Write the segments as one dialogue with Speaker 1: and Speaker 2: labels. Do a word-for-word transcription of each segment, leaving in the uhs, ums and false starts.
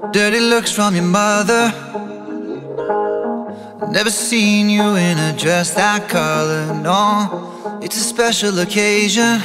Speaker 1: Dirty looks from your mother. Never seen you in a dress that color, no. It's a special occasion.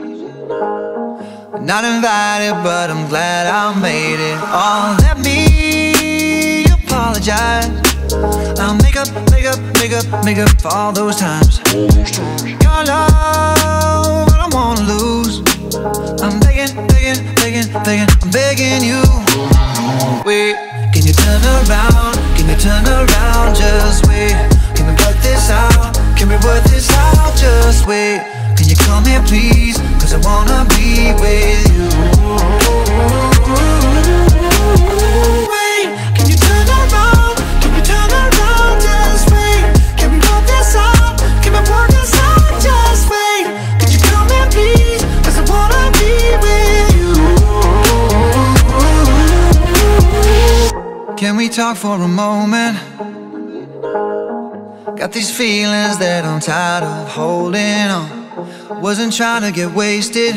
Speaker 1: Not invited, but I'm glad I made it. Oh, let me apologize. I'll make up, make up, make up, make up for all those times. Your love, I don't wanna lose. I'm begging, begging, begging, begging, I'm begging you. Wait, can you turn around? Can you turn around? Just wait. Can we work this out? Can we work this out? Just wait. Can you come here please? Cause I wanna be with you. Wait, can you turn around? Can you turn around? Just wait. Can we work this out? Can we work this out? Just wait. Can you come here please? Cause I wanna be with you. Can we talk for a moment? Got these feelings that I'm tired of holding on. Wasn't trying to get wasted.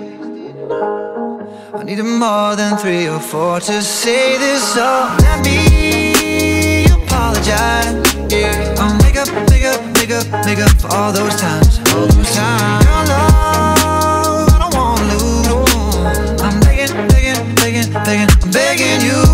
Speaker 1: I needed more than three or four to say this, so let me apologize. Yeah, I'll make up, make up, make up, make up for all those times, all those times. Your love, I don't wanna lose. I'm begging, begging, begging, begging, I'm begging you.